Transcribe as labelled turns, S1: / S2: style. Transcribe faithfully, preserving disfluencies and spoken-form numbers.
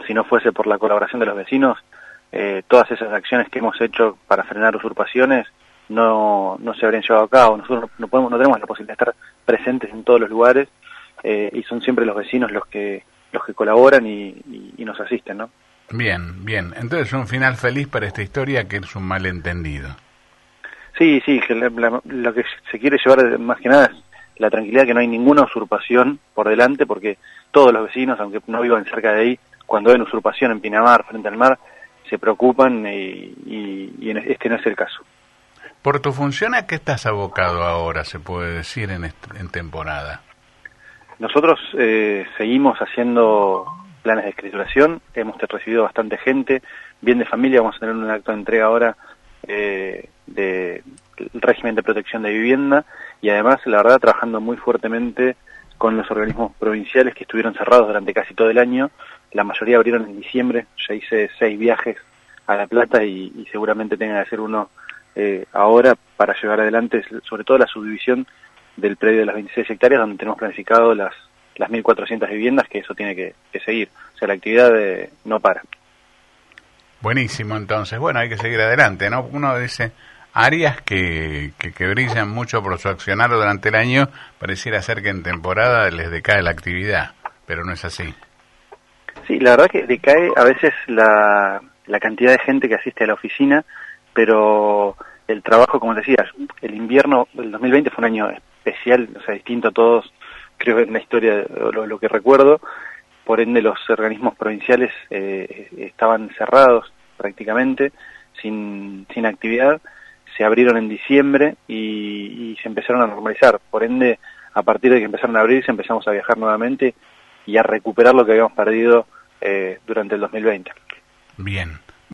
S1: si no fuese por la colaboración de los vecinos, eh, todas esas acciones que hemos hecho para frenar usurpaciones no, no se habrían llevado a cabo. Nosotros no, podemos, no tenemos la posibilidad de estar presentes en todos los lugares, eh, y son siempre los vecinos los que los que colaboran y, y, y nos asisten, ¿no?
S2: Bien, bien. Entonces un final feliz para esta historia, que es un malentendido.
S1: Sí, sí, que la, la, lo que se quiere llevar más que nada es la tranquilidad, que no hay ninguna usurpación por delante, porque todos los vecinos, aunque no vivan cerca de ahí, cuando ven usurpación en Pinamar, frente al mar, se preocupan, y, y, y este no es el caso.
S2: Por tu función, ¿a qué estás abocado ahora, se puede decir, en, en temporada?
S1: Nosotros eh, seguimos haciendo planes de escrituración, hemos recibido bastante gente, bien de familia, vamos a tener un acto de entrega ahora eh, de régimen de protección de vivienda, y además, la verdad, trabajando muy fuertemente con los organismos provinciales que estuvieron cerrados durante casi todo el año. La mayoría abrieron en diciembre, ya hice seis viajes a La Plata y, y seguramente tenga que hacer uno eh, ahora para llevar adelante, sobre todo la subdivisión del predio de las veintiséis hectáreas, donde tenemos planificado las las mil cuatrocientas viviendas, que eso tiene que, que seguir. O sea, la actividad de, no para.
S2: Buenísimo, entonces. Bueno, hay que seguir adelante, ¿no? Uno dice, áreas que, que, que brillan mucho por su accionar durante el año, pareciera ser que en temporada les decae la actividad, pero no es así.
S1: Sí, la verdad que decae a veces la, la cantidad de gente que asiste a la oficina, pero el trabajo, como decías, el invierno del dos mil veinte fue un año especial, o sea, distinto a todos, creo que en la historia, lo, lo que recuerdo. Por ende, los organismos provinciales eh, estaban cerrados prácticamente, sin, sin actividad. Se abrieron en diciembre y, y se empezaron a normalizar. Por ende, a partir de que empezaron a abrirse, empezamos a viajar nuevamente y a recuperar lo que habíamos perdido eh, durante el dos mil veinte.
S2: Bien.